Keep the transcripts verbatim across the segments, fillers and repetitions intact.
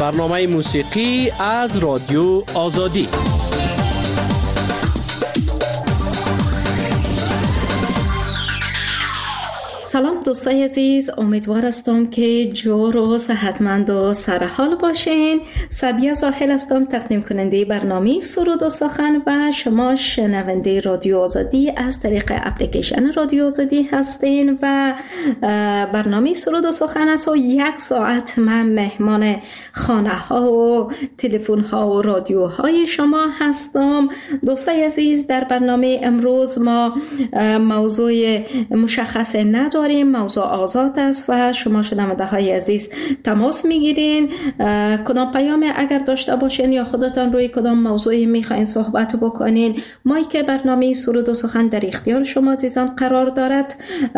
برنامه موسیقی از رادیو آزادی. سلام دوستای عزیز، امیدوار هستم که جور و صحتمند و سرحال باشین. سعدیه زاهل هستم، تقدیم کننده برنامه سرود و سخن و شما شنونده رادیو آزادی از طریق اپلیکیشن رادیو آزادی هستین و برنامه سرود و سخن است و یک ساعت من مهمان خانه ها و تلفن ها و رادیو های شما هستم. دوستای عزیز، در برنامه امروز ما موضوع مشخص نداریم، موضوع آزاد است و شما شنونده های عزیز تماس میگیرین. کدام پیام اگر داشته باشین یا خودتان روی کدام موضوعی میخواین صحبت بکنین، مایک برنامه سرود و سخن در اختیار شما عزیزان قرار دارد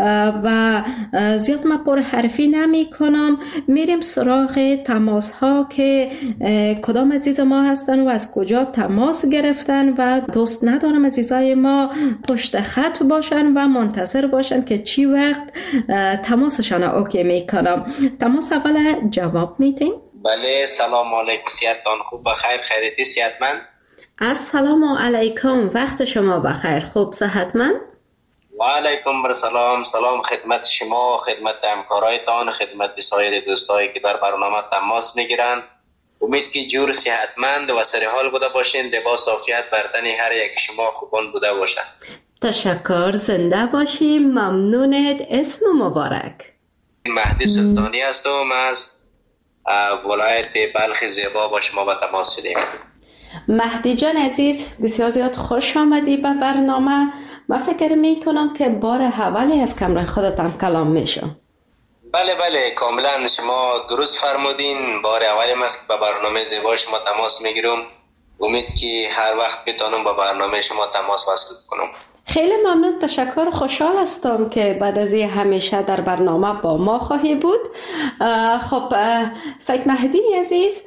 و زیاد من پر حرفی نمی کنم. میریم سراغ تماس ها که کدام عزیز ما هستن و از کجا تماس گرفتن و دوست ندارم عزیزای ما پشت خط باشن و منتظر باشن که چی وقت تماسشان اوکی میکنم. تماس اول جواب میتیم؟ بله. سلام علیکم، صحتتان خوب؟ بخیر؟ خیریتی؟ صحتمند؟ السلام علیکم، وقت شما بخیر، خوب صحتمند؟ و علیکم برسلام. سلام خدمت شما، خدمت همکارایتان، خدمت سایر دوستایی که در برنامه تماس میگیرند. امید که جور صحتمند و سرحال بوده باشین، لباس عافیت بر تن هر یک شما خوبان بوده باشند. تشکر، زنده باشیم، ممنونت. اسم مبارک؟ مهدی سلطانی هستم، از ولایت بلخ زیبا با شما به تماس شدیم. مهدی جان عزیز، بسیار زیاد خوش آمدی به برنامه. من فکر می کنم که بار اولی از کمره خودتان کلام میشم. بله بله، کاملا شما درست فرمودین. بار اولیم است که به برنامه زیبا شما تماس میگیرم. امید که هر وقت بتونم با برنامه شما تماس وصل کنم. خیلی ممنون، تشکر. خوشحال هستم که بعد از این همیشه در برنامه با ما خواهی بود. خب سید مهدی عزیز،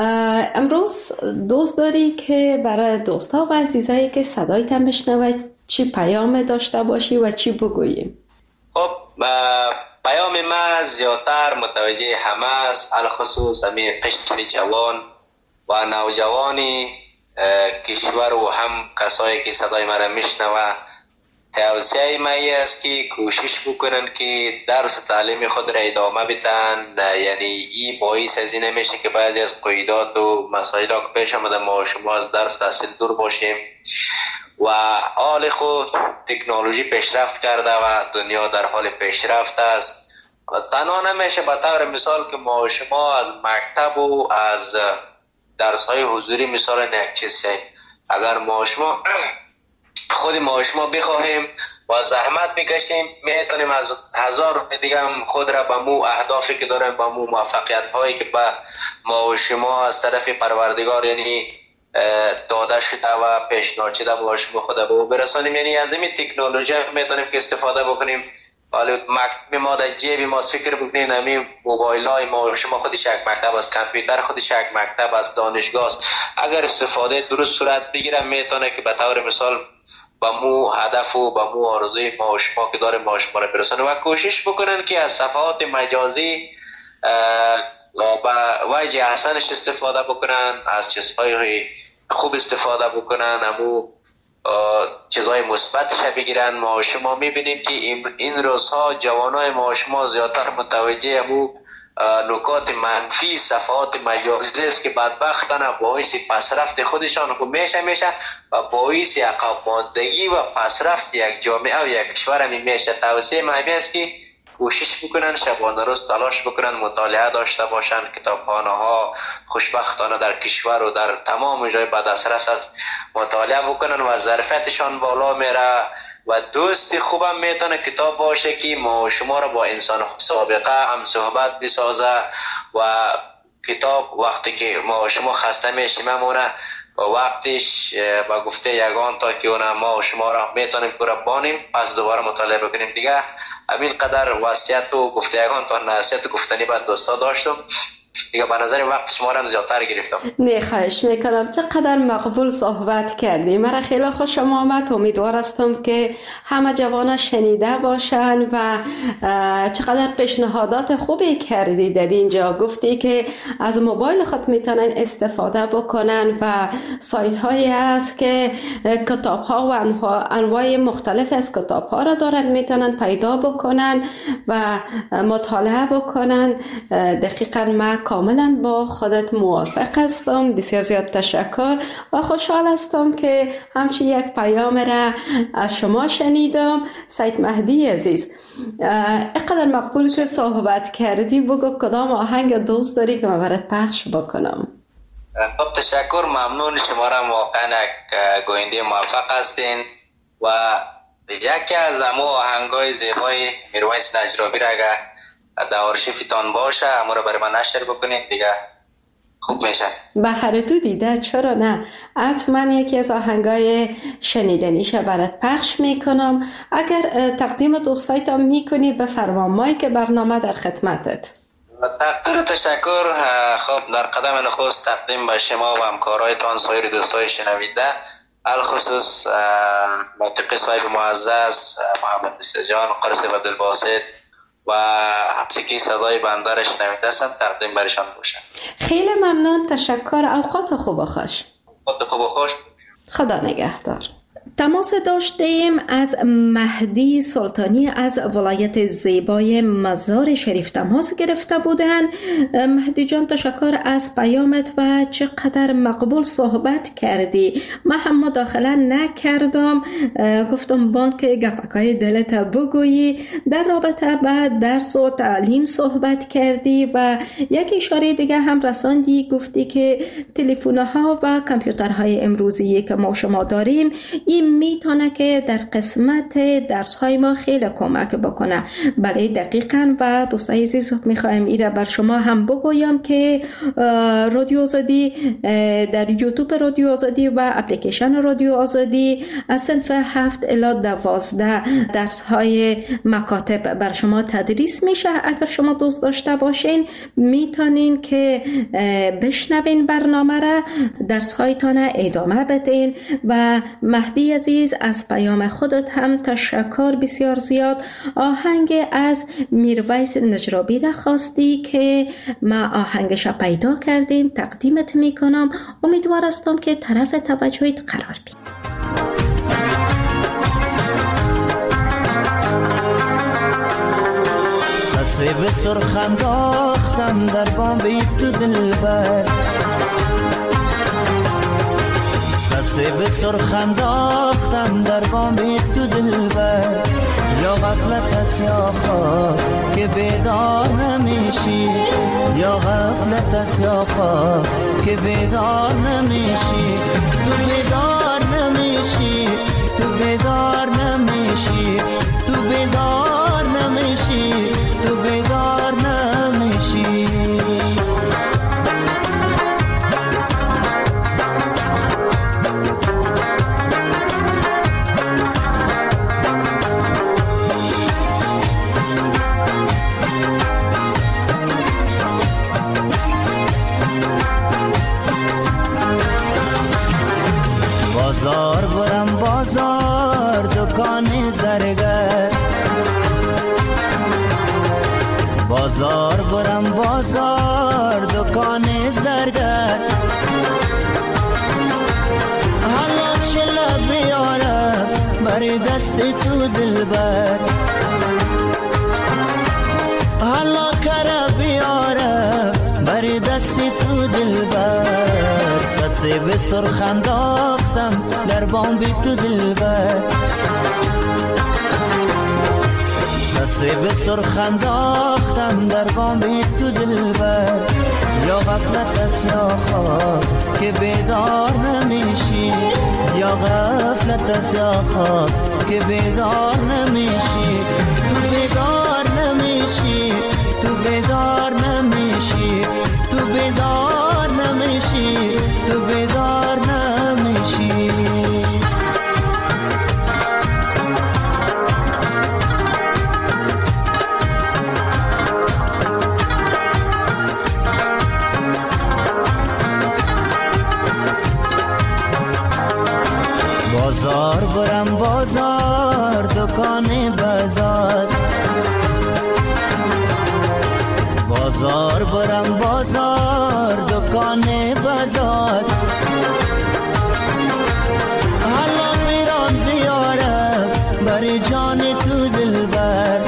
امروز دوست داری که برای دوستا و عزیزایی که صدایت بشنوه چی پیام داشته باشی و چی بگوییم؟ خب پیام ما زیادتر متوجه همه است، علخصوص همین قشر جوان و نوجوانی کشور و هم کسایی که صدای مرا میشنوه. توصیه ما است که کوشش بکنن که درس تعلیم خود را ادامه بدن. یعنی این باعث از این میشه که بعضی از قیودات و مسائل که پیش آمده ما شما از درس تحصیل دور باشیم. و حال خود تکنولوژی پیشرفت کرده و دنیا در حال پیشرفت است. تنها نمیشه به طور مثال که ما شما از مکتب و از درس های حضوری مثال یک چیز شیم. اگر ما شما خود ما شما بخواهیم و زحمت بکشیم، میتونیم از هزار دیگه هم خود را به مو اهدافی که داریم، به مو موفقیت هایی که به ما و شما از طرف پروردگار یعنی داده شده و پیشنهاد شده با شما خود به برسانیم. یعنی از این تکنولوژی میتونیم که استفاده بکنیم. حالا مکتب ما در جیب ما فکر بکنین، همین موبایل های ما شما خودش یک مکتب است، کامپیوتر خودش یک مکتب است، دانشگاه است. اگر استفاده درست صورت بگیره میتونه که به طور مثال با مو هدف و با مو آرزوی ما و شما که داریم ما شما را برسانه. و کوشش بکنن که از صفحات مجازی با وجه احسنش استفاده بکنن، از چیزهای خوب استفاده بکنن، همو چیزهای مثبتش بگیرن. ما شما میبینیم که این روزها جوانای ما شما زیادتر متوجه همو نکات منفی صفحات مجازی است که بدبختانه باعث پسرفت خودشان خود میشه میشه و باعث عقب ماندگی و پسرفت یک جامعه و یک کشور می میشه. توصیه من است که کوشش بکنن شبانه روز تلاش بکنن، مطالعه داشته باشن، کتابخانه ها خوشبختانه در کشور و در تمام جای به دسترس مطالعه بکنن و ظرفیتشان بالا میره. و دوست خوبم میتونه کتاب باشه که ما شما را با انسان سابقه هم صحبت بسازه و کتاب وقتی که ما شما خسته میشیم همونه وقتش با گفته یگان تا که اون ما شما را میتونیم پورا بانیم پس دوباره مطالعه بکنیم دیگه. همین قدر وصیت و گفته یگان تا نصیحت گفتنی بعد دوستا داشتم دیگه به نظر وقت شما را زیادتر گرفتم. نه خواهش میکنم، چقدر مقبول صحبت کردی. مرا خیلی خوشم آمد. امیدوار هستم که همه جوانا شنیده باشن و چقدر پیشنهادات خوبی کردی در اینجا. گفتی که از موبایل خود میتونن استفاده بکنن و سایت هایی هست که کتاب ها و انواع مختلف از کتاب ها را دارن میتونن پیدا بکنن و مطالعه بکنن. دقیقا ما کاملا با خودت موافق هستم. بسیار زیاد تشکر و خوشحال هستم که همچین یک پیام را از شما شنیدم. سید مهدی عزیز، اینقدر مقبول که صحبت کردی، بگو کدام آهنگ دوست داری که من برات پخش بکنم؟ خب تشکر، ممنون. شما را واقعا یک گوینده موفق هستین و یکی از امو آهنگای زیبای میرویس نجرابی را اگر در آرشیفتان باشه امو را برای من نشر بکنید دیگه خوب میشه. به هر دو دیده، چرا نه؟ حتما یکی از آهنگای شنیدنیشه برات پخش میکنم. اگر تقدیم دوستایتان میکنی بفرما، مایک برنامه در خدمتت. تقدیر تشکر. خب در قدم نخست تقدیم به شما و همکارایتان، سایر دوستای شنویده، الخصوص موسیقی صاحب معزز محمد نصیرجان، قرص عبدالباسط و موسیقی صدای بنده را شنویده هستند، تقدیم برشان باشم. خیلی ممنون، تشکر. اوقات خوب و خوش. اوقات خوب و خوش. خدا نگهدار. تماس داشتیم از مهدی سلطانی از ولایت زیبای مزار شریف تماس گرفته بودن. مهدی جان تشکر از پیامت و چقدر مقبول صحبت کردی. من هم مداخله نکردم، گفتم بان که گپکای دلت بگویی. در رابطه با درس و تعلیم صحبت کردی و یک اشاره دیگه هم رساندی، گفتی که تلفن‌ها و کامپیوترهای امروزی که ما شما داریم این میتونه که در قسمت درس های ما خیلی کمک بکنه. بله دقیقاً. و دوستای عزیز میخوایم ایره بر شما هم بگویم که رادیو آزادی در یوتیوب رادیو آزادی و اپلیکیشن رادیو آزادی از صنف هفت الی دوازده درس های مکاتب بر شما تدریس میشه. اگر شما دوست داشته باشین میتونین که بشنوین برنامه را، درس هایتان ادامه بدین. و مهدی عزیز از پیام خودت هم تشکر بسیار زیاد. آهنگ از میرویس نجرابی را خواستی که ما آهنگش را پیدا کردیم، تقدیمت میکنم. امیدوار هستم که طرف توجهت قرار بید. سه به سرخ انداختم در بام تو دلبر، سه به سرخ انداختم در بام تو دلبر. یا غفلت است یا خواب که بیدار نمیشی، یا غفلت است یا خواب که بیدار نمیشی. تو بیدار نمیشی، تو بیدار نمیشی، تو بیدار نمیشی، تو بیدار نمیشی. بازار برم بازار دکان زرگر، بازار برم بازار دکان زرگر. حالا چلا بیارم بر دست تو دلبر، حالا کرا بیارم بر دست تو دلبر. سه به سرخ انداختم در بام بی تو دلبر، سه به سرخ انداختم در بام بی تو دلبر. یا غفلت است یا خواب که بیدار نمیشی، یا غفلت است یا خواب که بیدار نمیشی. تو بیدار نمیشی، تو بیدار نمیشی، تو بیدار نمیشی، تو بیدار نمیشی. بازار برم بازار دکان بزاست، بازار برم بازار دکان بزاست. حالا میرم بیارم بر جان تو دلبر،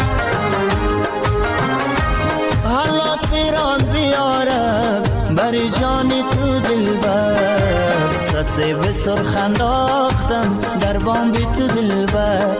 حالا میرم بیارم بر جان تو دلبر. صد سیب سرخ انداختم در بام بی تو دلبر،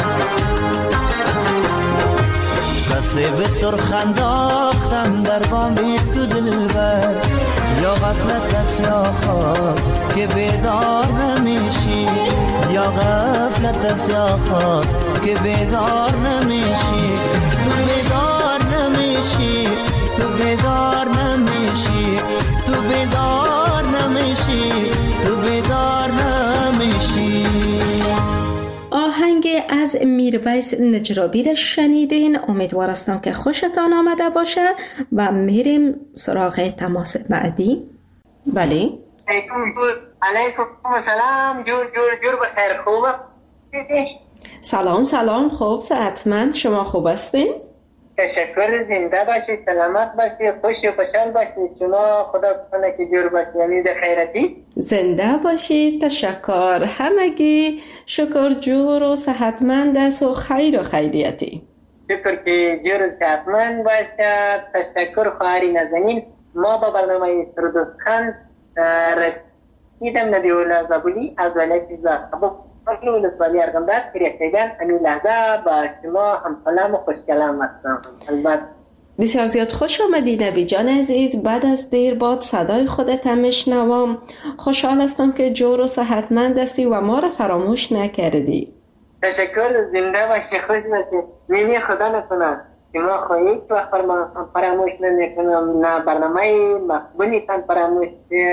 صد سیب سرخ انداختم در بام بی تو دلبر. یا غفلت است یا خواب که بیدار نمیشی، یا غفلت است یا خواب که بیدار نمیشی. تو بیدار نمیشی، تو بیدار نمیشی، تو بیدار نمیشی، تو بیدار نمیشی. آهنگ از میرویس نجرابی را شنیدین. امیدوار هستم که خوشتان آمده باشه و میریم سراغ تماس بعدی. بله علیکم سلام. جور جور جور بخیر. خوبه؟ سلام سلام. خوب صحتمند. شما خوب هستین؟ تشکر. زنده باشید، سلامت باشید، خوش و خوشحال باشید. شما خدا کنه که جور باشید، یعنی ده خیرتی. زنده باشید. تشکر. همگی شکر جور و صحتمند است و خیر و خیریتی. شکر که جور و صحتمند باشد. تشکر خواهری نازنین. ما با برنامه سرودستان رسیدم نبی الله زابلی از ولایت زابل ولسوالی ارغنداب کریشگان. همین لحظه با شما هم سلام و خوش کلام هستم. البته بسیار زیاد خوش آمدی نبی جان عزیز. بعد از دیر باد صدای خودت هم میشنوم. خوشحال هستم که جور و صحتمند هستی و ما را فراموش نکردی. تشکر. زنده باشی، خوش باشی. میمی خدا نکنه که ما خواهید وقت فراموش نکنم، نه برنامه مقبولیتان فراموش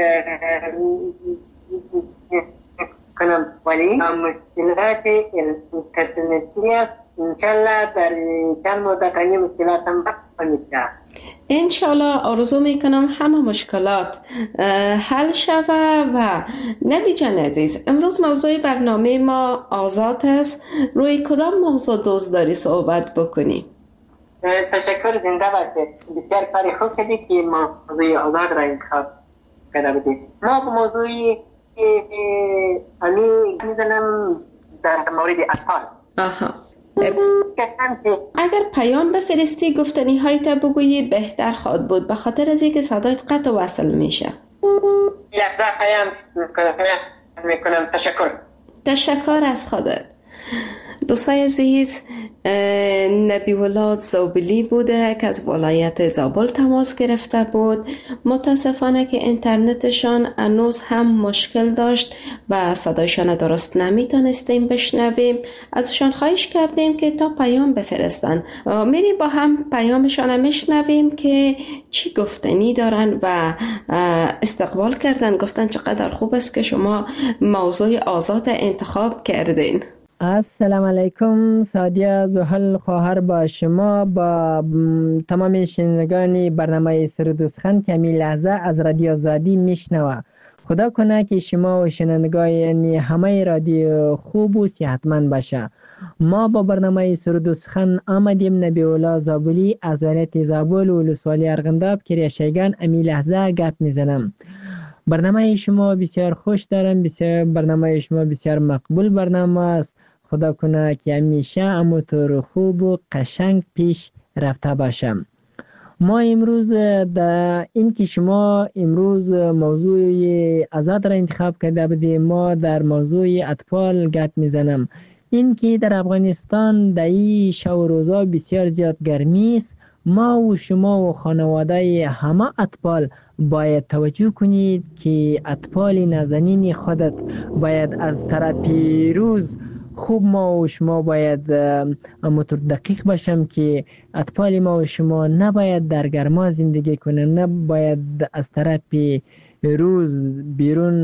کنم، ولی مشکلات اینترنتی است. انشالله در چند مدت این مشکلات هم میشه. انشالله آرزو میکنم همه مشکلات حل شوه. و نبی جان عزیز، امروز موضوع برنامه ما آزاد است. روی کدام موضوع دوست داری صحبت بکنی؟ تشکر. زنده باشید. بسیار کاری خوب کردی که موضوع آزاد را انتخاب کرده بودید. ما به موضوعی امی میزنم در مورد اطفال. آها. اگر پیام بفرستی گفتنی هایت بگویی بهتر خواهد بود، به خاطر از اینکه صدایت قطع و وصل میشه. لحظه پیام میکنم. تشکر. تشکر از خودت. دوستای عزیز، نبی الله زابلی بوده که از ولایت زابل تماس گرفته بود. متاسفانه که اینترنتشان هنوز هم مشکل داشت و صدایشان درست نمیتونستیم بشنویم. ازشان خواهش کردیم که تا پیام بفرستن. میریم با هم پیامشان میشنویم که چی گفتنی دارن و استقبال کردن. گفتن چقدر خوب است که شما موضوع آزاد انتخاب کردین. السلام علیکم. سادیه زحل خواهر با شما با تمام شنوندگان برنامه سرودستان که همین لحظه از رادیو آزادی میشنوه. خدا کنه که شما و شنوندگان یعنی همه رادیو خوب و صحتمند باشه. ما با برنامه سرودستان آمدیم. نبی الله زابلی از ولایت زابل و ولسوالی ارغنداب کریشگان همین لحظه گپ میزنم. برنامه شما بسیار خوش دارم. بسیار برنامه شما بسیار مقبول برنامه است. خدا کنه که همیشه همونطور خوب و قشنگ پیش رفته باشم. ما امروز در این که شما امروز موضوع آزاد را انتخاب کرده بودیم، ما در موضوع اطفال گپ میزنم. این که در افغانستان در این شب و روزا بسیار زیاد گرمی است. ما و شما و خانواده همه اطفال باید توجه کنید که اطفال نازنین خودت باید از طرف روز خوب ما و شما باید همونطور دقیق باشم که اطفال ما و شما نباید در گرما زندگی کنن، نباید از طرف روز بیرون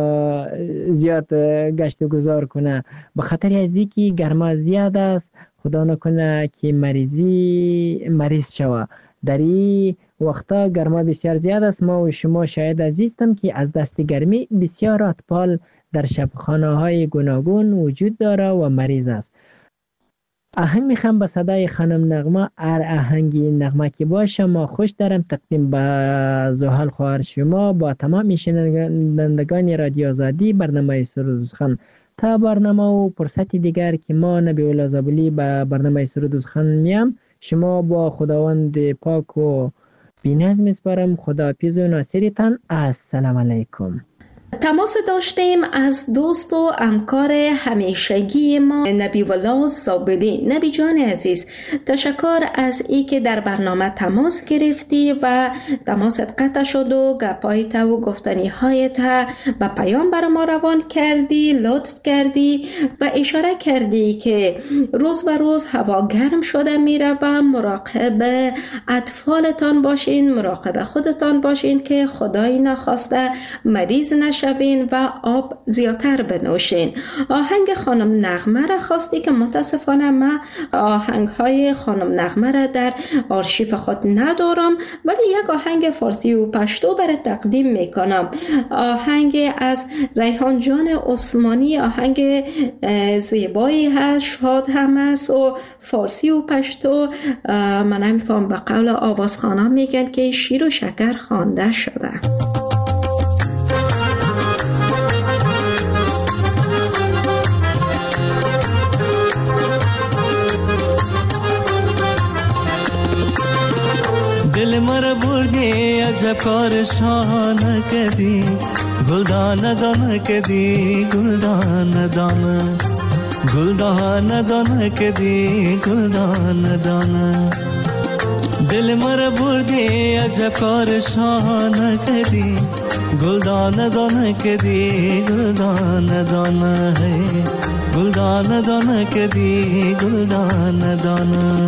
زیاد گشت و گذار کنه، به خاطر از اینکه گرما زیاد است. خدا نکنه که مریضی مریض شوه. در این وقتا گرما بسیار زیاد است. ما و شما شاید عزیزم که از دست گرمی بسیار اطفال در شفاخانه های گوناگون وجود داره و مریض است. آهنگ میخوام به صدای خانم نغمه، هر آهنگی نغمه که باشه ما خوش دارم تقدیم به زحل خواهر شما با تمام شنوندگان رادیو آزادی برنامه سرود و سخن. تا برنامه و فرصتی دیگر که ما نبی‌الله زابلی به برنامه سرود و سخن میام، شما با خداوند پاک و بی‌نظم میسپارم. خداحافظ و ناصرتان. السلام علیکم. تماس داشتیم از دوست و همکار همیشگی ما نبی والله زابلی. نبی جان عزیز، تشکر از ای که در برنامه تماس گرفتی و تماست قطع شد و گپایت و گفتنی هایت به پیام بر ما روان کردی، لطف کردی و اشاره کردی که روز به روز هوا گرم شده میره و مراقب اطفالتان باشین، مراقب خودتان باشین که خدای نخواسته مریض نشوین و آب زیادتر بنوشین. آهنگ خانم نغمه را خواستی که متاسفانه من آهنگ های خانم نغمه را در آرشیف خود ندارم، ولی یک آهنگ فارسی و پشتو برای تقدیم میکنم. آهنگ از ریحان جان عثمانی، آهنگ زیبایی هست، شاد هم است و فارسی و پشتو. من نمیفهم به قول آوازخانه میگن که شیر و شکر خوانده شده. دل مرا بردی عجب کار شانه کردی، گلدان دانه کردی، گلدان دانه گلدان دانه کردی، گلدان دانه. دل مرا بردی عجب کار شانه کردی، گلدان دانه کردی، گلدان دانه گلدان دانه کردی، گلدان دانه.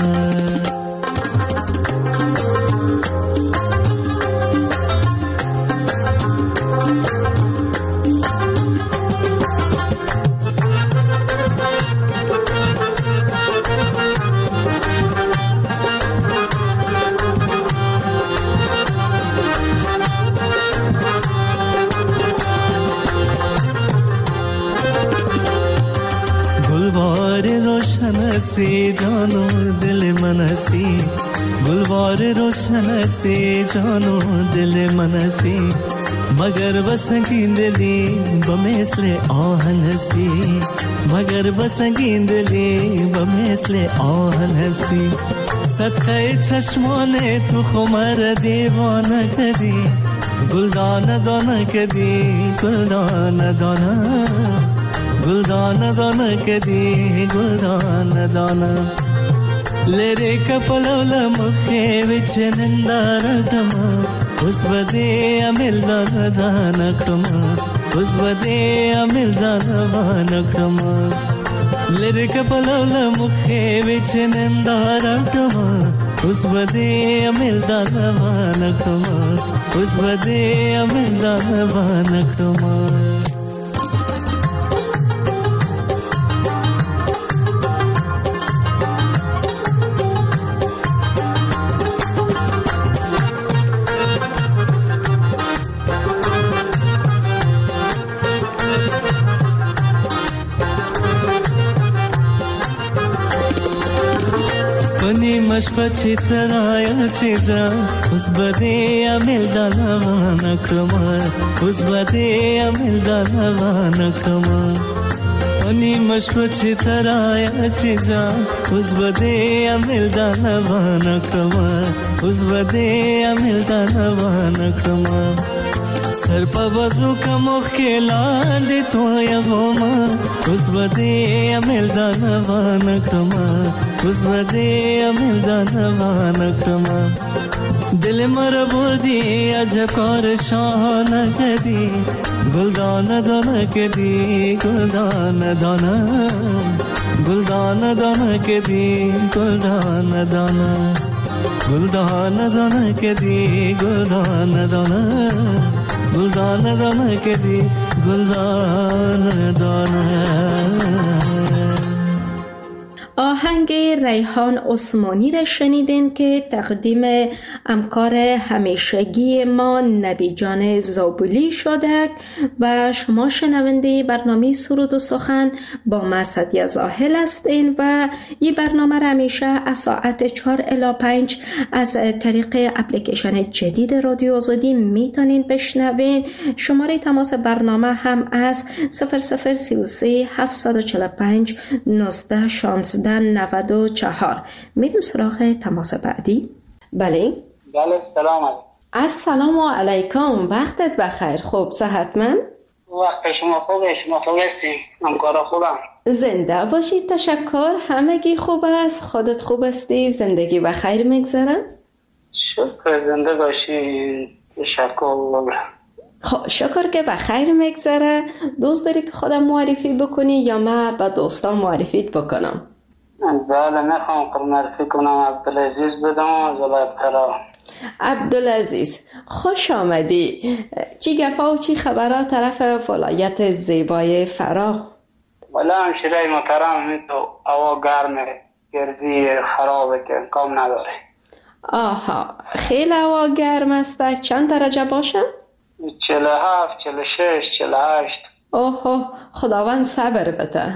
हस्ती जानो दिल मन हस्ती, गुलवार रोशन हस्ती जानो दिल मन हस्ती, मगर बसंगी दिली बमेसले आहन हस्ती, मगर बसंगी दिली बमेसले आहन हस्ती. सत्ते चश्माने तू खुमर दीवाना कदी, गुलदान दाना कदी, गुलदान दाना गुलदान दाना कदी, गुलदान दाना. लेरे कपलोल मुखे विच निंदारटमा, उस बदे अमिल दानकटमा, उस बदे अमिल दानकटमा. लेरे कपलोल मुखे विच निंदारटमा, उस बदे अमिल दानकटमा, उस बदे अमिल दानकटमा. मशपची तराया चीजा, उस बदे अमिल दानवाना क्रमा, उस बदे अमिल दानवाना क्रमा. अनि मशपची तराया चीजा, उस बदे अमिल दानवाना क्रमा, उस बदे अमिल दानवाना क्रमा. सर पर बजू का मुख के लांदे तो या बोमा, उस बदे अमिल दानवाना क्रमा, उस बदे अमिल दानवाना क्रमा. दिल मर बुर्दी अजब और शान कदी, गुलदान दाना कदी, गुलदान दाना गुलदान दाना कदी, गुलदान दाना गुलदान दाना कदी, गुलदान दाना गुलदान दाना कदी, गुलदान दाना. آهنگ ریحان عثمانی را شنیدین که تقدیم همکار همیشگی ما نبی جان زابلی شده و شما شنونده برنامه سرود و سخن با ما سعدیه زاهل هستین و این برنامه را همیشه از ساعت چهار الی پنج از طریق اپلیکیشن جدید رادیو آزادی میتونین بشنوین. شماره تماس برنامه هم از صفر صفر سی و سه هفتصد و چهل و پنج نوزده شانزده نود و چهار. میریم سراغ تماس بعدی. بله بله سلام علیکم. السلام علیکم، وقتت بخیر. خوب صحتمند؟ وقت شما خوبه؟ شما خوب هستین؟ همکارا خوبم؟ زنده باشید. تشکر. همگی خوب است؟ خودت خوب هستی؟ زندگی بخیر میگذره؟ شکر زنده باشی. تشکر. خب شکر که بخیر میگذره. دوست داری که خودم معرفی بکنی یا من به دوستان معرفیت بکنم؟ بله میخوام که معرفی کنم. عبدالعزیز بدم از ولایت فرا. عبدالعزیز خوش آمدی. چی گپا و چی خبرها طرف ولایت زیبای فرا؟ والا همشیره محترم، می تو هوا گرمه، گرزی خرابه که کام نداره. آها خیلی هوا گرم است. چند درجه باشه؟ چهل و هفت، چهل و شش، چهل و هشت. اوه خداوند صبر بده.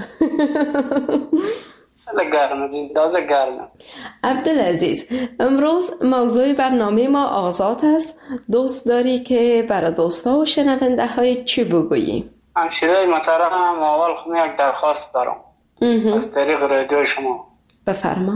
خیلی گرمه، تازه گرمه. عبدالعزیز امروز موضوع برنامه ما آزاد است. دوست داری که برای دوستا و شنونده های چی بگویی؟ همشیره محترم، اول خود یک درخواست دارم از طریق رادیو شما. بفرما.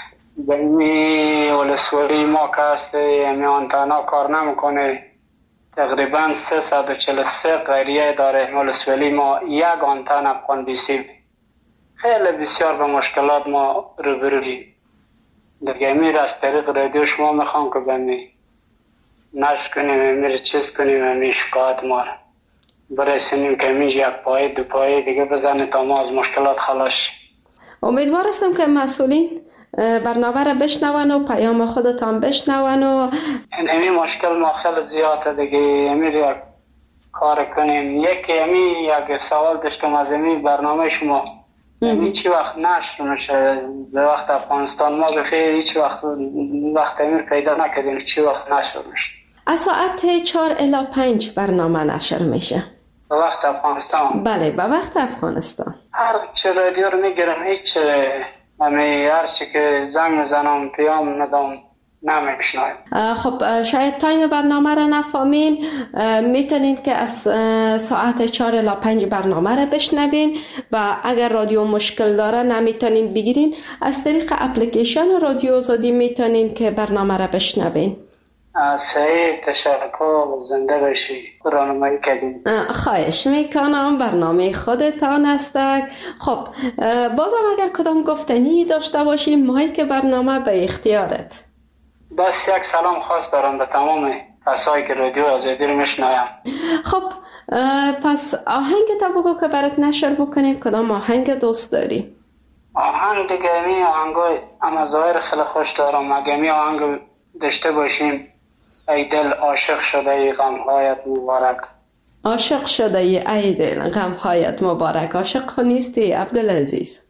بینی ولسوالی ما که هسته یعنی آنتنا کار نمیکنه، تقریبا سیصد و چهل و سه قریه داره ولسوالی ما، یک آنتن افغان بیسی. خیلی بسیار به مشکلات ما روبرویم. دیگه امیر از طریق رادیو شما میخوام که بینی نشر کنیم، امیر چیز کنیم، امیر شکایت ما برسونیم که امیر یک پایه دو پایه دیگه بزنه تا ما از مشکلات خلاص. امیدوار هستم که مسئولین برنامه را بشنون و پیام خودتان بشنون و این مشکل ما خیلی زیاده دیگه. امیر یک کار کنیم. یکی امیر یک سوال داشتم از امیر برنامه شما، امیر چی وقت نشر میشه به وقت افغانستان؟ ما بخیر هیچ وقت وقت امیر پیدا نکردیم چی وقت نشر میشه. از ساعت چهار الی پنج برنامه نشر میشه به وقت افغانستان. بله به وقت افغانستان. هر چه رادیو رو میگیرم هیچ همی هر چی که زنگ میزنم پیام ندام نمیشنایم. خب شاید تایم برنامه را نفهمین. میتونین که از ساعت چهار الی پنج برنامه را بشنوین و اگر رادیو مشکل داره نمیتونین بگیرین، از طریق اپلیکیشن رادیو آزادی میتونین که برنامه را بشنوین. صحیح، تشکر. زنده باشی. راهنمایی کردین. خواهش میکنم. برنامه خودتان است. خب بازم اگر کدام گفتنی داشته باشی مایک برنامه به اختیارت. بس یک سلام خاص دارم به تمام کسایی که رادیو آزادی رو میشنویم. خب پس آهنگ تا بگو که برات نشر بکنیم. کدام آهنگ دوست داری؟ آهنگ دیگه می آهنگای اما ظاهر خیلی خوش دارم. اگه می آهنگ داشته باشیم، ای دل عاشق شده ای غمهایت مبارک. عاشق شده ای دل غمهایت مبارک. عاشق نیستی عبدالعزیز؟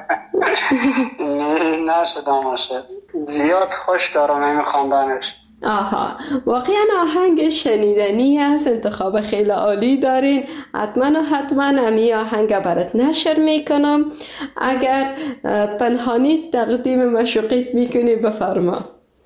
نشدم عاشق. زیاد خوش دارم این خواندنش. آها واقعا آهنگ شنیدنی است. انتخاب خیلی عالی دارین. حتما و حتما امی آهنگ برات نشر میکنم. اگر پنهانی تقدیم مشوقیت میکنی بفرما.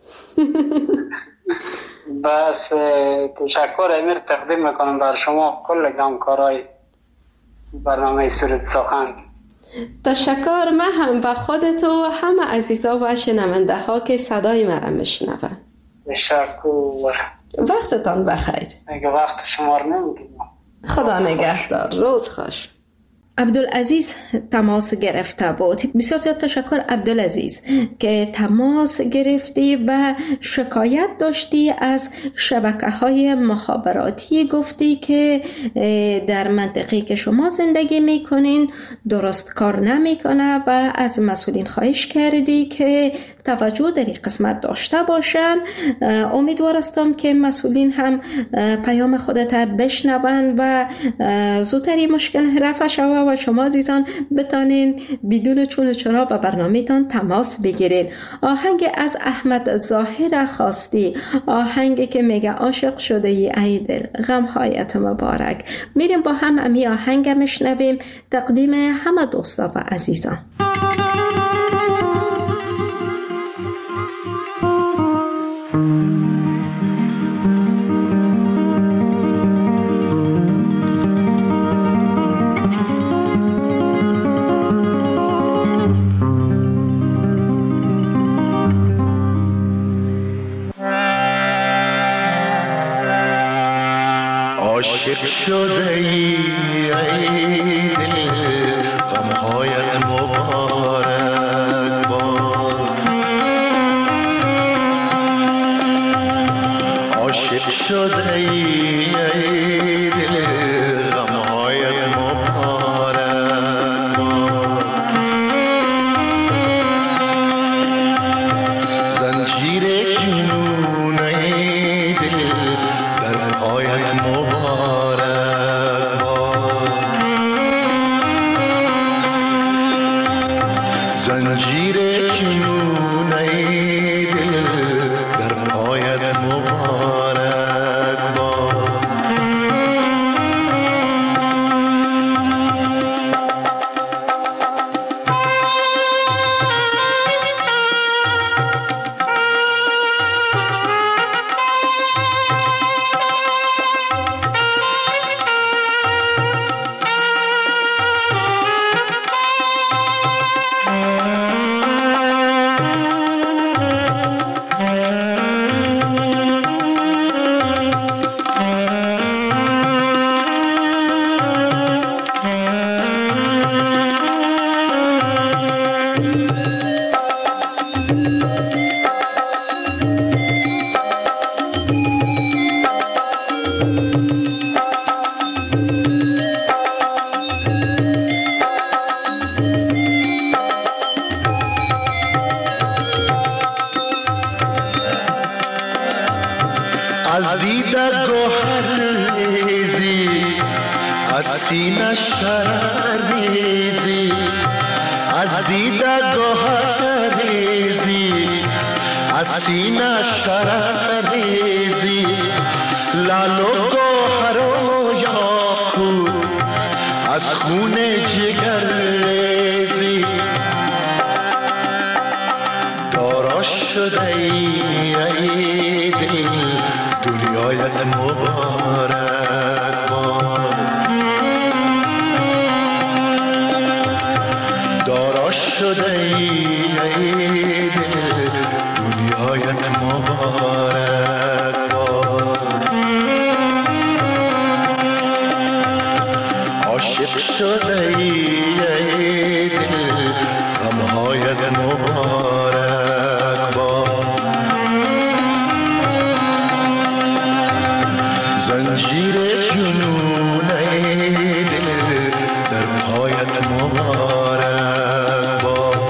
بس تشکر امیر تقدیم میکنم بر شما کل همکارای برنامه سرود سخن. تشکر. من هم به خودت و همه عزیزا و شنونده ها که صدای مرا میشنون. تشکر. وقتتان بخیر. اگه وقت شما رو نمیگیرم. خدا نگهدار. روز خوش. عبدالعزیز تماس گرفته بود. بسیار زیاد تشکر عبدالعزیز که تماس گرفتی و شکایت داشتی از شبکه‌های مخابراتی. گفتی که در منطقه‌ای که شما زندگی میکنین درست کار نمیکنه و از مسئولین خواهش کردی که توجه در این قسمت داشته باشن. امیدوار هستم که مسئولین هم پیام خودت بشنون و زودتر این مشکل رفع شود و و شما عزیزان بتانین بدون چون و چرا به برنامه‌تان تماس بگیرین. آهنگ از احمد ظاهر خواستی، آهنگی که میگه عاشق شده ای ای دل غمهایت مبارک. میریم با هم امی آهنگ میشنویم، تقدیم همه دوستا و عزیزان. عاشق شده ای ای دل غمهایت مبارک باد. عاشق شده ای ای دل غمهایت مبارک باد. زنجیر جنون ای دل در پایت مبارک باد. زنجیر جنون ای دل در پایت مبارک باد. از دیده گوهر ریزی، از سینه شرر ریزی. از دیده گوهر ریزی، از سینه شرر ریزی. لال و گوهر و یاقوت از خون جگر ریزی. دارا شده ای دل دنیایت مبارک باد. دارا شده ای دل دنیایت مبارک باد. عاشق شده ای دل غمهایت مبارک باد. زنجیر جنون ای دل در پایت مبارک باد.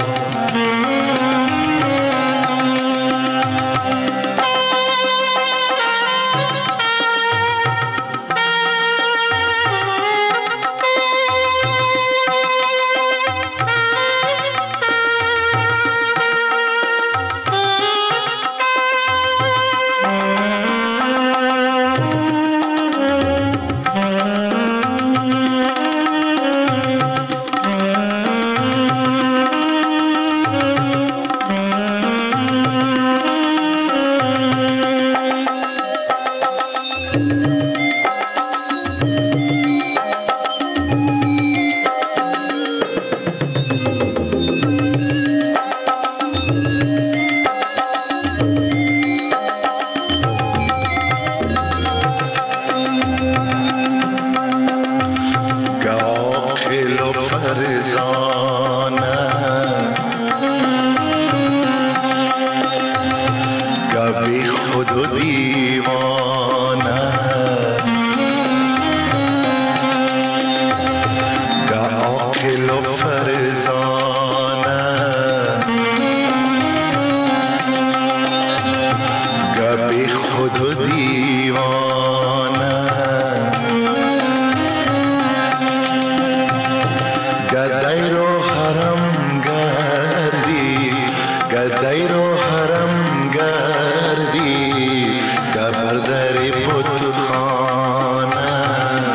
رو حرم گردی گدای رو حرم گردی گبر در بود خانه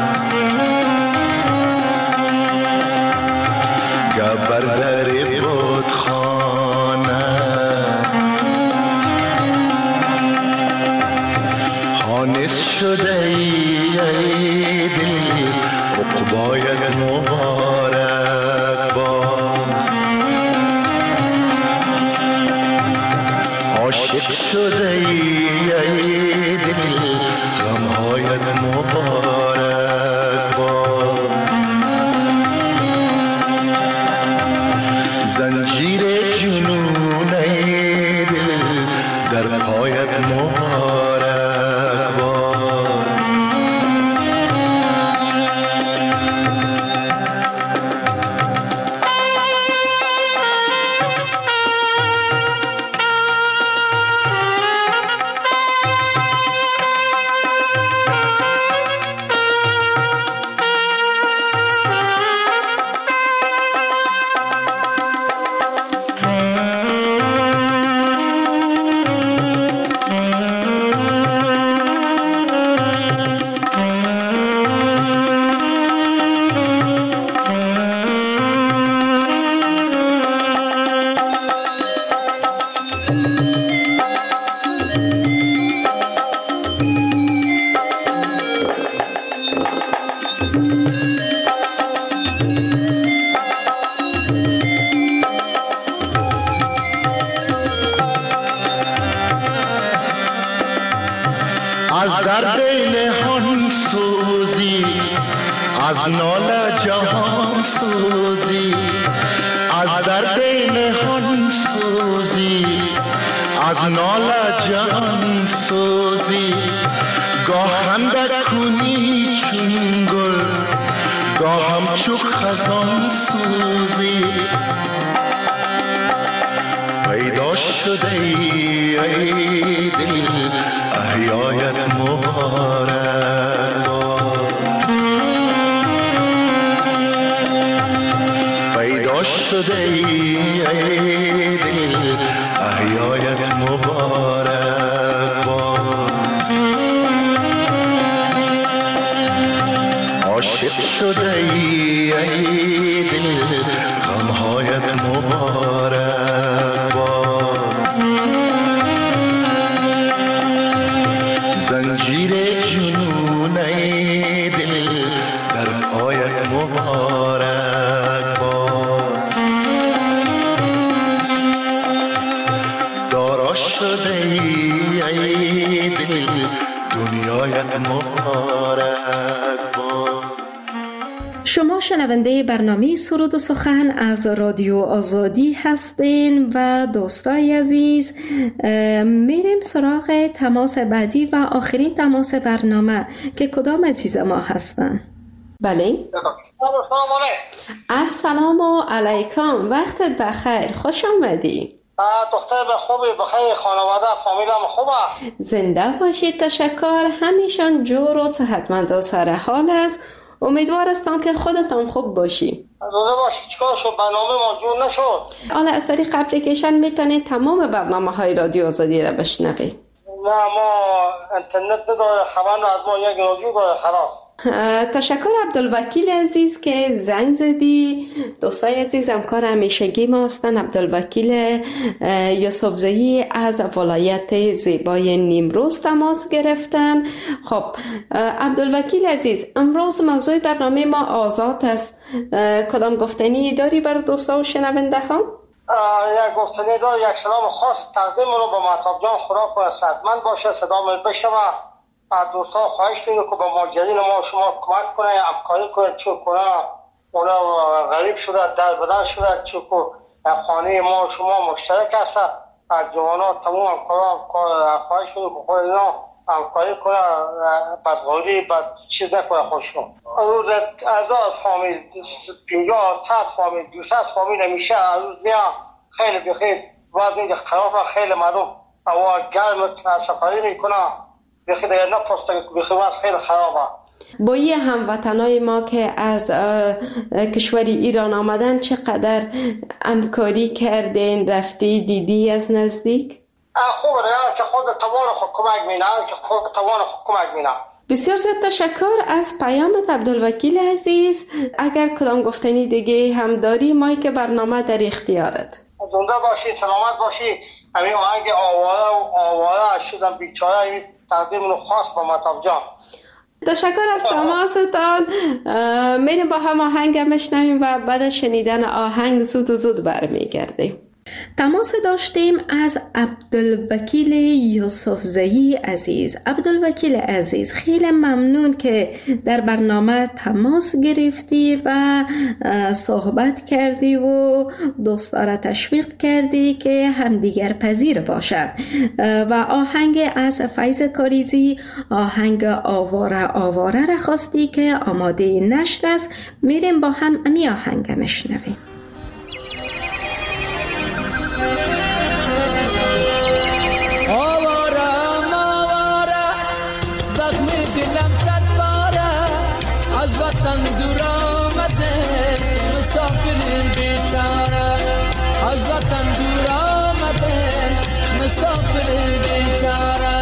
گبر در بود خانه حانس شده ای دل عقبایت مبارک باد عاشق شده ای دل غمهایت مبارک باد زنجیر جنون ای دل در پایت مبارک باد از درد نهان سوزی از ناله جهان سوزی از درد نهان سوزی از ناله جهان سوزی گاه خنده کنی چون گل گاه همچو خزان سوزی پیدا شده ای دل احیایت مبارک پیدا شده ای دل احیایت مبارک باد عاشق شده ای دل غمهایت مبارک باد زنجیر جنون ای دل در پایت مبارک باد دارا شده ای دل دنیایت مبارک باد. شما شنونده برنامه سرود و سخن از رادیو آزادی هستین و دوستای عزیز میریم سراغ تماس بعدی و آخرین تماس برنامه که کدام عزیز ما هستن. بله السلام علیکم، وقتت بخیر، خوش آمدی. دختر به خوبی، بخیر، خانواده فامیلم خوبه؟ زنده باشید، تشکر، همیشان جور و صحتمند و سر حال است. امیدوار هستم که خودتان خوب باشی. روزه باشی. چیکار شد؟ برنامه ما جور نشد. حالا از طریق اپلیکیشن میتونید تمام برنامه های رادیو آزادی را بشنوید. نه ما اینترنت نداره، خبر از ما یک رادیو داره خلاص. تشکر عبدالوکیل عزیز که زنگ زدی. دوستای عزیز، همکار همیشگی ما هستن عبدالوکیل یوسفزئی از ولایت زیبای نیمروز تماس گرفتن. خب عبدالوکیل عزیز، امروز موضوع برنامه ما آزاد است. کدام گفتنی داری برای دوستا و شنونده ها؟ یک گفتنی دار، یک سلام خاص تقدیم رو به مهتاب جان، خدا کنه صحتمند باشه، صدا من بشنوه. از دوستا خواهش می‌کنم که به ماجرین ما شما کمک کنه، همکاری کنه، چون کنه اونا غریب شده، در بدر شده، چون خانه ما شما مشترک است. از جوانا تمام همکارا خواهش می‌کنم که خود اینا همکاری کنه، بدغوری بد چیز نکنه خودشون. روز از فامیل پنجاه صد فامیل دویست فامیل همیشه از روز میاد خیلی بخیر وضع خراب، خیلی مردم هوا گرم سفری میکنه، بخیر دیگه نپرسته که بخیر وضع خیلی خرابه. با یه هموطنای ما که از کشور ایران آمدن چقدر همکاری کردین، رفتی دیدی از نزدیک؟ خوبه که خود توان خود کمک مینه که خود توان خود کمک مینه. بسیار زیاد تشکر از پیامت عبدالوکیل عزیز. اگر کدام گفتنی دیگه هم داری مایی که برنامه در اختیارت. زنده باشی، سلامت باشی. همین آهنگ آواره و آواره شدم بیچاره همین تقدیم رو خاص با مطاب جان. تشکر از تماستان. میریم با هم آهنگ میشنویم و بعد از شنیدن آهنگ زود و زود برمیگردیم. تماس داشتیم از عبدالوکیل یوسفزئی عزیز. عبدالوکیل عزیز خیلی ممنون که در برنامه تماس گرفتی و صحبت کردی و دوستان تشویق کردی که همدیگر پذیر باشند و آهنگ از فیض کاریزی، آهنگ آواره آواره را خواستی که آماده نشر است. میریم با هم امی آهنگ مشنویم. آوارم آواره زخم دلم صد باره از وطن دور آمده مسافرین بیچاره از وطن دور آمده مسافرین بیچاره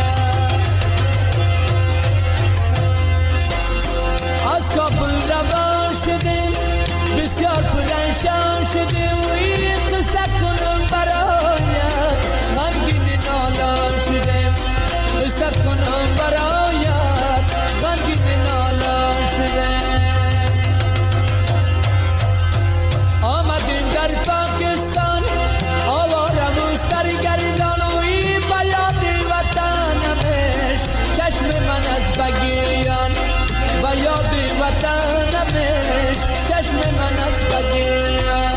از کابل روان شدیم بسیار پرنشان شدیم و این قصه کنم برایت غمگین نالان شدیم قصه کنم برایت غمگین نالان شدیم آمدیم در پاکستان آوارم و سرگردان و این بیاد وطنمش چشم من از بگیریان بیاد وطنمش چشم من از بگیریان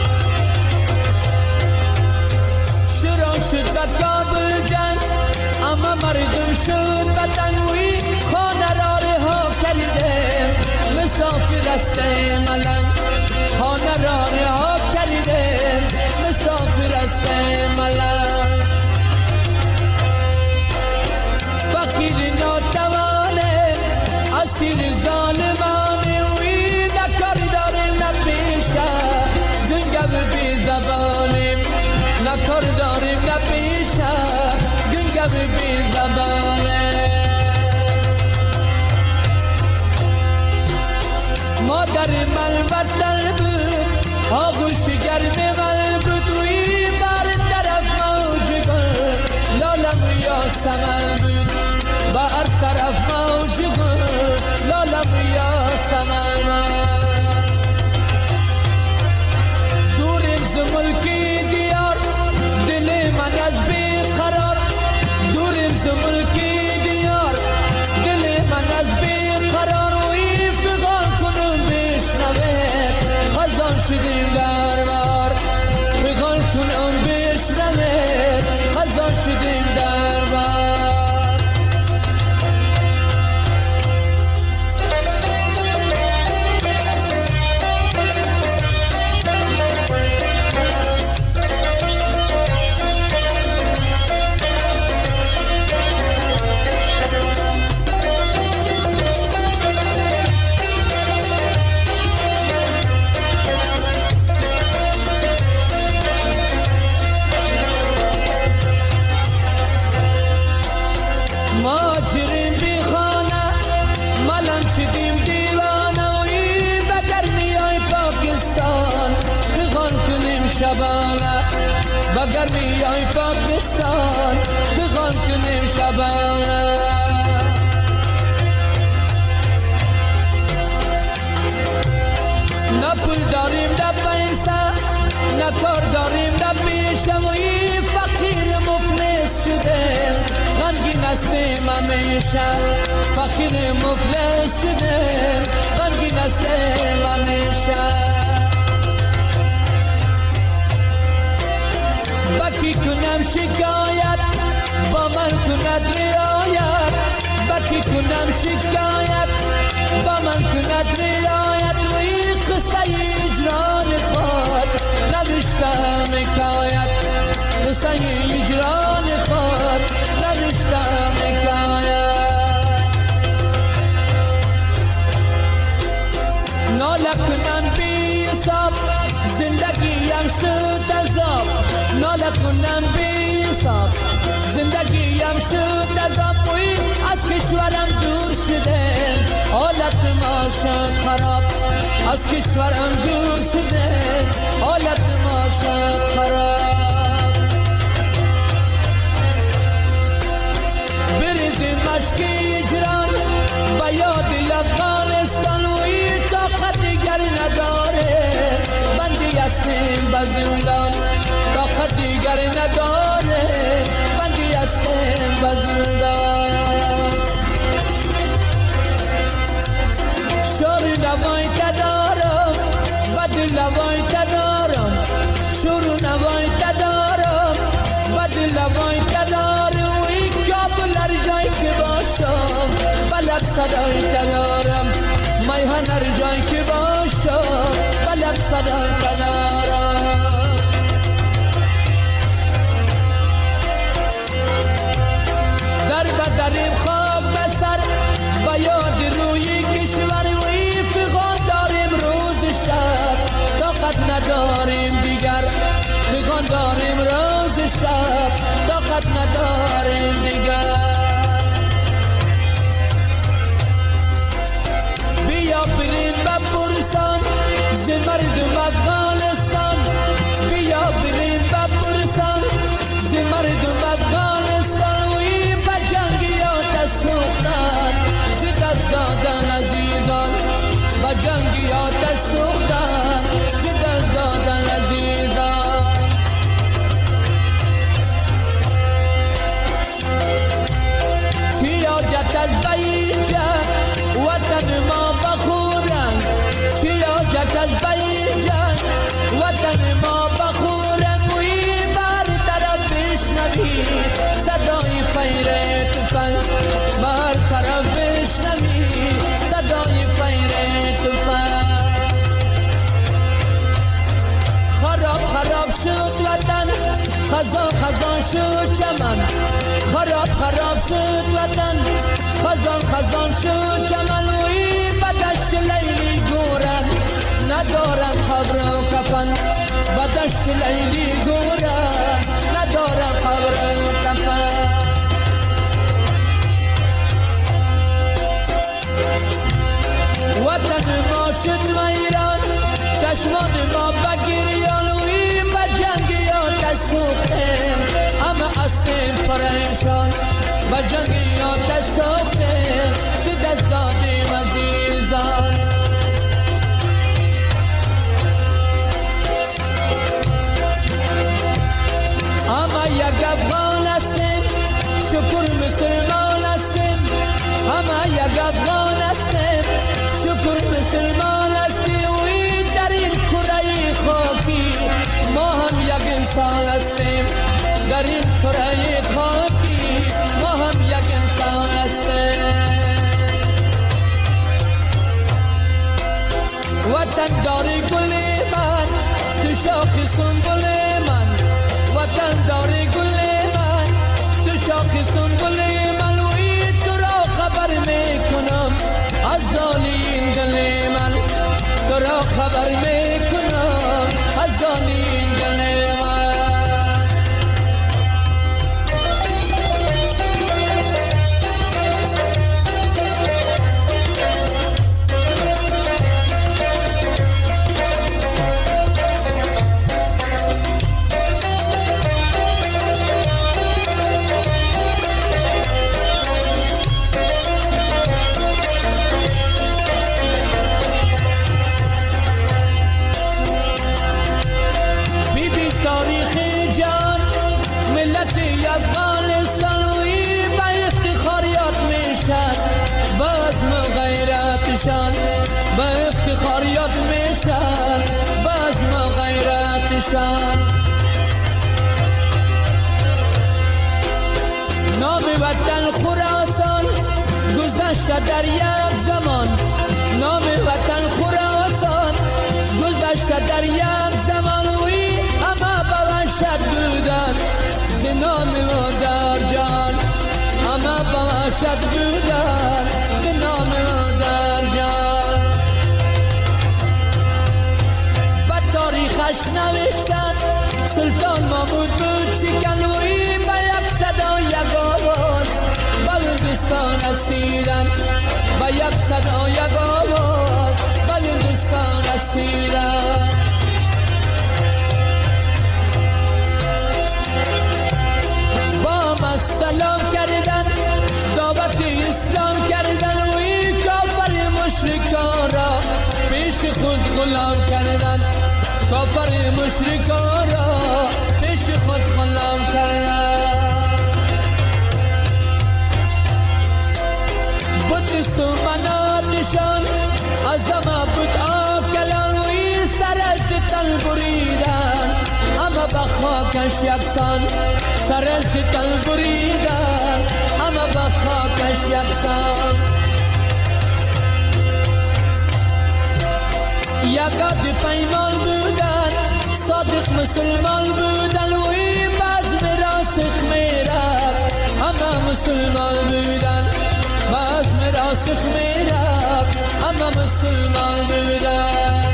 شروع شد به کابل جنگ اما مردم شد بدنوی خانه را رها کردیم مسافر هستیم الان خانه را رها کردیم مسافر هستیم الان فقیر ناتوانه اسیر ظالمانه وی نکار داریم نپیشه گنگو بی زبانیم نکار داریم نپیشه گنگو بی زبانه مادر ملبت در بود آغوش گرم ملبت وی بر طرف موج گل لالم یا سمن بود بر طرف موج گل لالم یا سمن دوریم ز ملکی دیار دل من از بی قرار دوریم ز ملکی دیار دل من از بی قرار و این فغان کنم بشنوه خزان شدیم در بار فغان کنم بشنوه خزان شدیم در بار ماجرین بی خانه ملان شدیم دیوانه و این بگرمی های پاکستان فغان کنیم شبانه بگرمی های پاکستان فغان کنیم شبانه نه پول داریم نه پیسه نه کار داریم نه پیشه و این فقیر مفلس شدیم غمگین هستیم همیشه فقیر مفلس شدیم غمگین هستیم همیشه بکی کنم شکایت با من کند رعایت بکی کنم شکایت با من کند رعایت و این قصه اجران خود نوشتم حکایت قصه اجران خود نوشتم حکایت زندگیم شد عذاب ناله کنم بی حساب زندگیم شد عذاب وی از کشورم دور شده حالت ما شد خراب از کشورم دور شده حالت ما شد خراب بریزیم مشک اجران با یاد افغانستان وی طاقت دیگر نداره بندی هستیم به زندان طاقت دیگر نداره بندی هستیم به زندان شور نوای تدارم بد لوای تدارم شور نوای تدارم بد لوای تدارم وی کابل هر جای که باشم بلد صدای تدارم میهن هر جای که باشم بلد صدای تدارم در بدریم خاک بسر با یاد روی کشور وی فغان داریم روز شب طاقت نداریم دیگر فغان داریم روز شب طاقت نداریم دیگر بیا بریم به برسان ز مردم افغانستان بیا بریم به برسان ز مردم افغانستان وی به جنگیات سوختن ز دست دادن عزیزان به جنگیات سوختن ز دست دادن عزیزان چی حاجت از بیجن وطن ما بخورن چی حاجت از بیجن وطن ما بخورن وی بر طرف بشنوی صدای فیر تفنگ بر طرف بشنوی صدای فیر تفنگ خراب خراب شد وطن خزان خزان شد چمن خراب خراب شد وطن خزان خزان شد چمن وی به دشت لیلی گورن ندارن قبر و کفن به دشت لیلی گورن ندارن قبر و کفن وطن ما شد ویران چشمان ما بگریان وی به جنگیات سوختیم همه هستیم پریشان به جنگیات سوختیم ز دست دادیم عزیزان همه یک افغان هستیم شکر مسلمان هستیم همه یک افغان هستیم شکر مسلمان هستیم وی در این کره خاکی ما هم یک انسان هستیم در این کره خاکی ما هم یک انسان هستیم وطن داری گل من تو شاخ سنبل من وطن داری گل من تو شاخ سنبل من وی تو را خبر میکنم از زالین دل من تو را خبر میکنم از زالین دل من به افتخار یاد میشن بزم غیرتشان نام وطن خراسان گذشته در یک زمان نام وطن خراسان گذشته در یک زمان وی همه به وحشت بودن ز نام مادر جان همه به وحشت بودن ز نام مادر جان به تاریخ نامش نوشتن سلطان محمود بود شکنوی با یک صدا یک آواز بلوچستان اسیرن با یک صدا یک آواز بلوچستان اسیرن با ما سلام کردن دعوت اسلام کردن و این کافر مشرکان را پیش خود غلام کردن کافر مشرکان را پیش خود غلام کردن بود سومناتشان از همه بود آکلان و این سر از تن بریدن اما به خاکش یکسان سر از تن بریدن اما به خاکش یکسان یکاد پیمان بودن صادق مسلمان بودن و این بزم راسخ میرد همه مسلمان بودن بزم راسخ میرد همه مسلمان بودن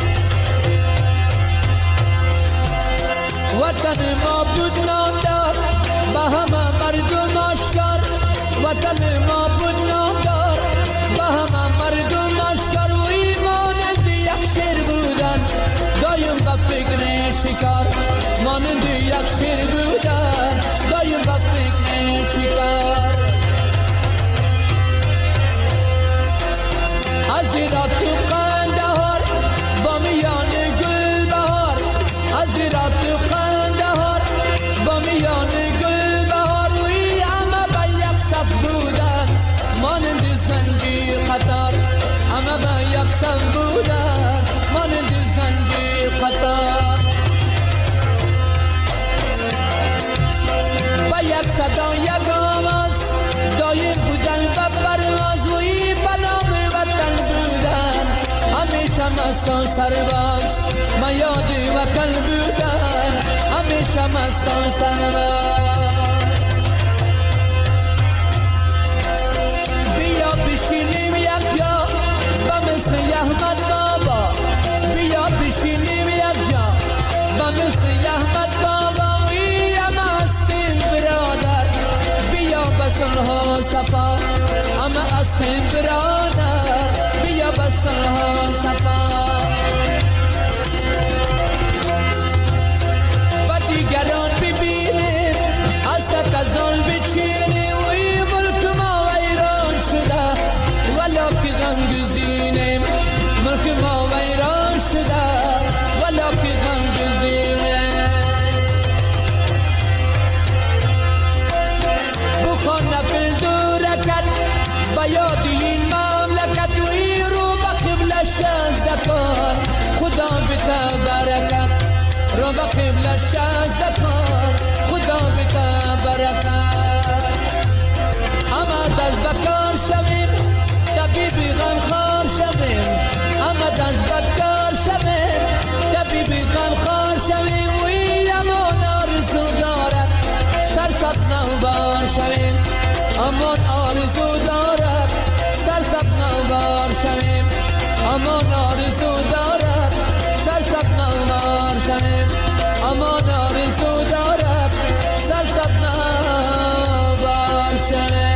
وطن ما بود نامدار با همه مردم آشکار وطن ما بود نامدار با همه مردم آشکار و ایمانند یک شیر بودن دایم با فکر شکار مانند یک شیر بودن دایم با فکر شکار از ایرا تو قندهار با میان گل بهار از ایرا تو قندهار با میان گل بهار و ای همه با یک صف بودن مانند زنجیر قطار همه با یک صف بودن مانند زنجیر قطار با یک صدا یک آواز دایر بودن و پرواز و ای بنام وطن بودن همیشه مستان سرباز ما یاد وطن بودن همیشه مستان سرباز بیا بشینیم یک جا با مثل احمد بابا بیا بشینیم یک جا با مثل احمد بابا وی همه هستیم برادر بیا بسنها صفا همه هستیم برادر بیا بسنها صفا و دیگران ببینیم از تکزان بچینیم و این ملک ما ویران شده ولا که غم گزینیم ملک ما ویران شده ولا که غم گزینیم بخوان نفل دورکت با یاد این مملکت و این رو با قبل شازده کن خدا بتا برکت رو با قبل شازده کن خدا بتا برکت اما دست بکار شویم طبیبی غمخوار شویم اما دست بکار شویم طبیبی غمخوار شویم و این امان آرزو دارد سرسبز نوبار شویم امان آرزو دارد سرسبز نوبار شویم امان آرزو دارد سرسبز نوبار شویم امان آرزو دارد سرسبز نوبار شویم.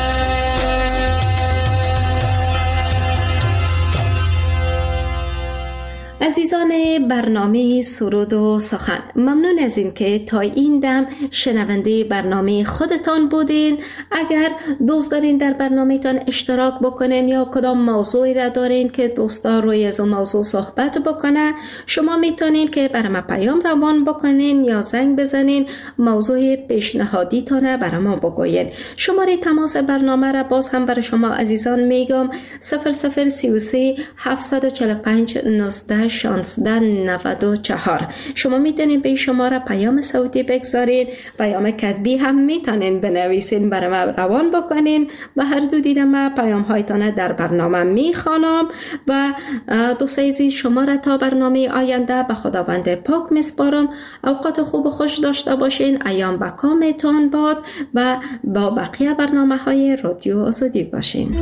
عزیزان برنامه سرود و سخن، ممنون از این که تا این دم شنونده برنامه خودتان بودین. اگر دوست دارین در برنامه تان اشتراک بکنین یا کدام موضوعی را دارین که دوستان روی از اون موضوع صحبت بکنه، شما میتونین که برام پیام روان بکنین یا زنگ بزنین موضوع پیشنهادی تانه برام بگوین. شماره تماس برنامه را باز هم برای شما عزیزان میگم صفر صفر سی و سه هفتصد و چهل و پنج نوزده شانزده نود و چهار. شما میتونین به شماره پیام صوتی بگذارین، پیام کتبی هم میتونین بنویسین برای ما روان بکنین و هر دو دیدم پیام هایتان در برنامه میخوانم. و دوستای عزیز شما را تا برنامه آینده به خداوند پاک میسپارم. اوقات خوب و خوش داشته باشین، ایام به کامتان باد و با بقیه برنامه های رادیو آزادی باشین.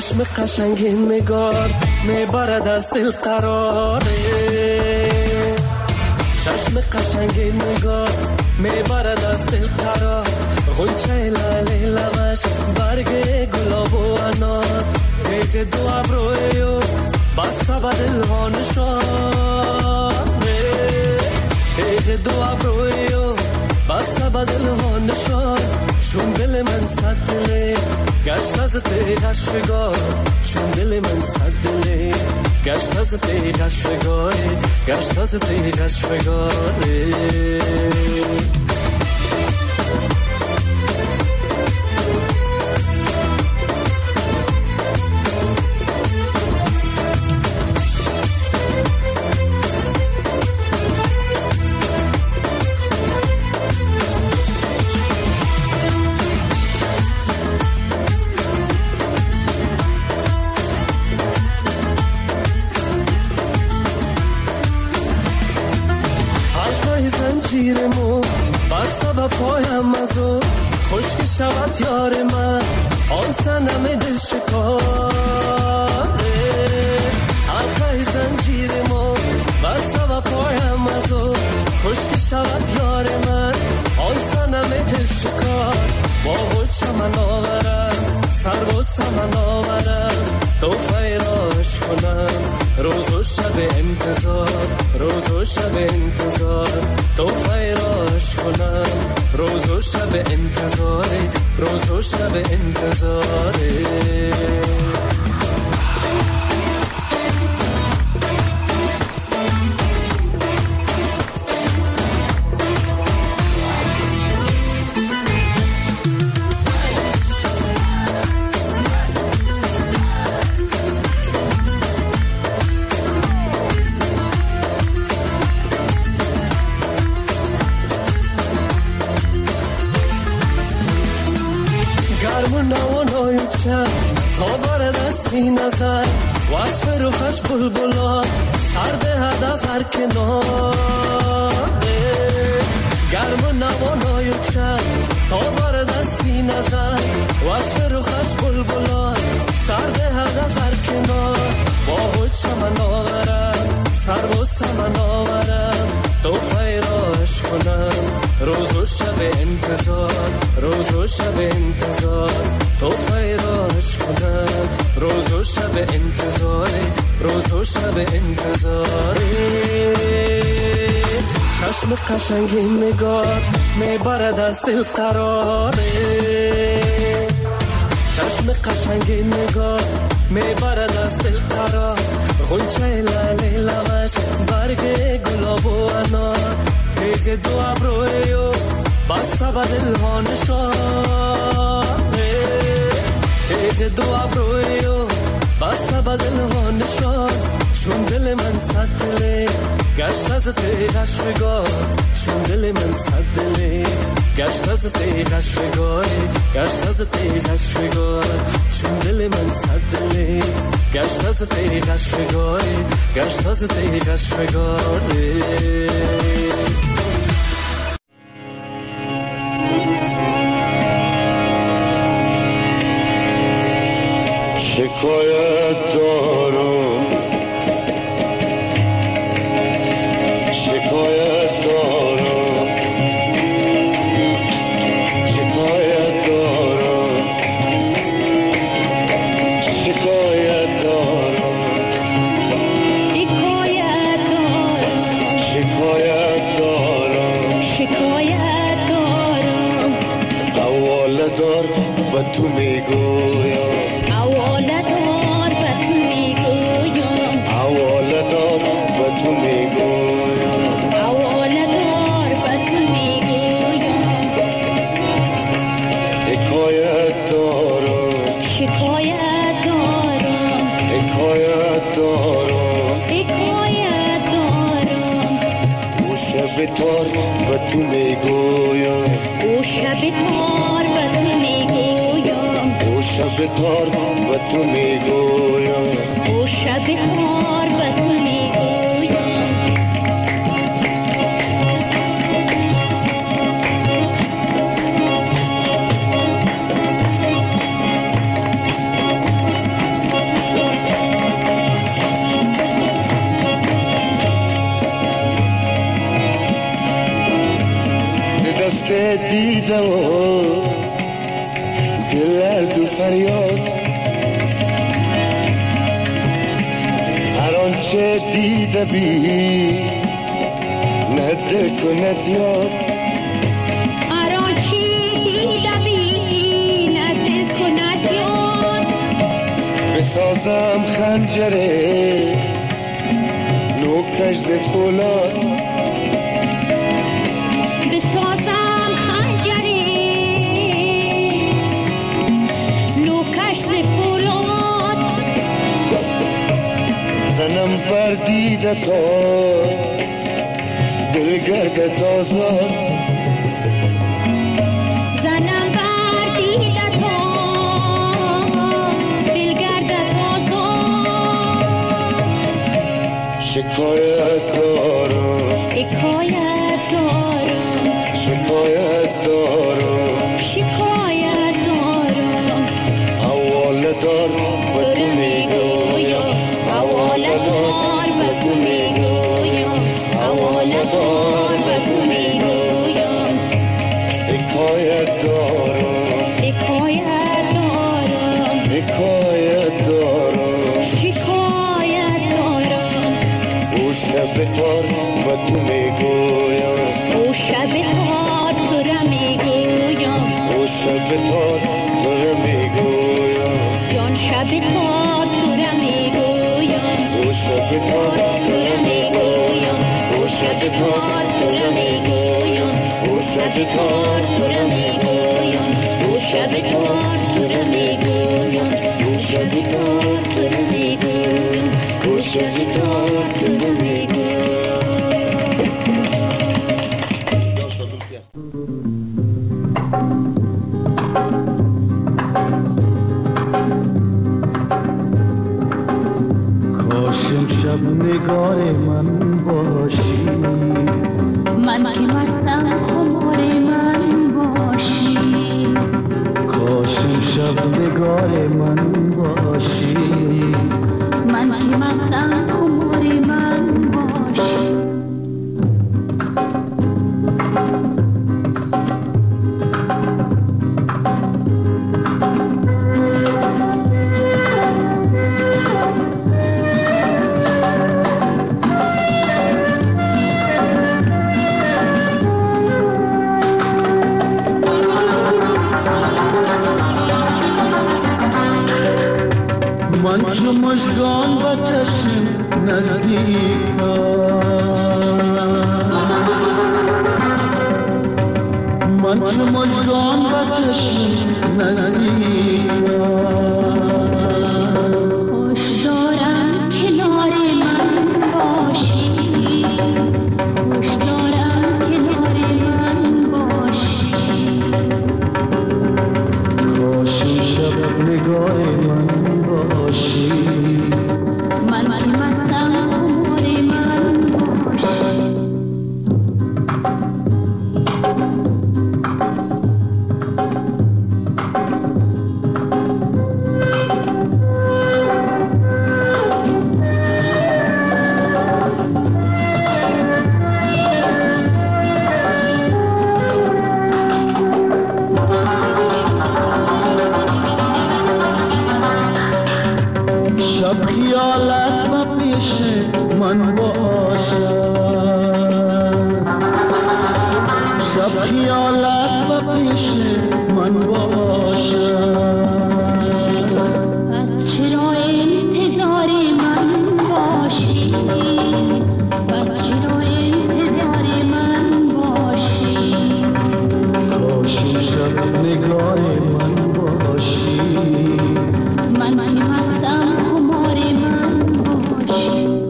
چشم قشنگ نگار میبرد از دل قراره، چشم قشنگ نگار میبرد از دل قرار، غنچه لاله لبش برگ گلاب و انار، دیگه دو ابرویو بسته به دل ها نشانه، دیگه دو ابرویو بسته به دل ها نشان، چون دل من صد دله گشت از تیغش فگار، چون دل من صد دله گشت از تیغش فگاره، گشت از تیغش فگاره. زنجیرمو بسته به پایم ازو، خشک شود یار من آن سنم دل شکاره، حلقه زنجیرمو بسته به پایم ازو، خشک شود یار من آن سنم دل شکار، با چمن آورم سر و سمن آورم، تو فیراش کنم روز و شب انتظار، روز و شب انتظار، تو فیراش کنم روز و شب انتظار، روز و شب انتظار. تا بر دستی نظر وصف روخش بلبلان سرده هد از هر کناره، گرم و نوانای چند تا بر دستی نظر وصف روخش بلبلان سرده هد از هر کنار، با چمن آورم سر و سمن آورم، تو فیراش کنم روز و شب انتظار، روز و شب انتظار، تو فیراش کنم روز و شب انتظار، روز و شب انتظار. چشم قشنگ نگار میبرد از دل قراره، چشم قشنگ نگار میبرد از دل قرار، غنچه لاله لبش برگ گلاب و انار، دیگه دو ابرویو بسته به دل ها نشانه، دیگه دو ابرویو بسته به دل ها نشان، چون دل من صد دله گشت از تیغش فگار، چون دل من صد دله گشت از تیغش فگاره، گشت از تیغش فگار، چون دل من صد دله گشت از تیغش فگاره، گشت از تیغش فگاره. شکایت دارم شکایت دارم شکایت دارم شکایت دارم شکایت دارم شکایت دارم حواله دار به تو میگویم، حواله دار به تو میگویم، حواله دار به تو میگویم، حواله دار به تو میگویم، حکایت دارم شکایت دارم، حکایت دارم حکایت دارم، او شب تار به تو میگویم، او شب تار به تو میگویم، او شب تار به تو میگویم، او شب تار به تو میگویم. دیده و دل درد و فریاد، هر آنچه دیده بی نده کند یاد، هر آنچه دیده بی نده کند یاد، بسازم خنجره نوکش ز فولاد، بسازم خنجره نوکش ز فولاد، زنم بر دیده تا دل گردد آزاد، زنم بر دیده تا دل گردد آزاد، شکایت دارم حکایت دارم، شکایت دارم شکایت دارم، حواله دار به تو میگویم، حواله دار به تو میگویم، حواله دار به تو میگویم، حکایت دارم حکایت دارم، حکایت دارم، شکایت دارم، او شب تار به تو میگویم، او شب تار تو را میگویم، او شب تار تو را میگویم، جان شب تار تو را میگویم، او شب تار تو را میگویم، او شب تار تو را میگویم، او شب تار تو را میگویم، او شب تار تو را میگویم، او شب تار تو را میگویم، او شب تار تو را میگویم. کاشم شب نگار من باشی، من که مستم خمار من باشی، کاشم شب نگار من باشی، من که مستم خمار من باشی، من چو مژگان با چشم نزدیکم، من چو مژگان با چشم نزدیکم، خوش دارم کنار من باشی، خوش دارم کنار من باشی، کاشم شب نگاه من باشی، من که مستم خمار من باشی، شب خیالت و پیش من باشد، شب خیالت و پیش من باشد، پس چرا انتظار من باشی، پس چرا انتظار من باشی، کاشم شب نگاه من باشی، من که مستم خمار من باشی،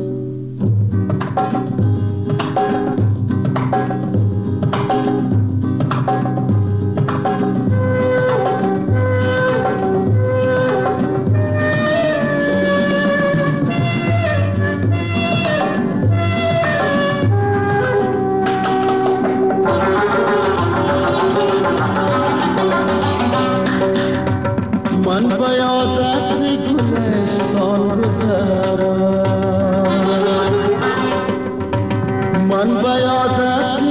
من به یادت گلستان گذرم، من به یادت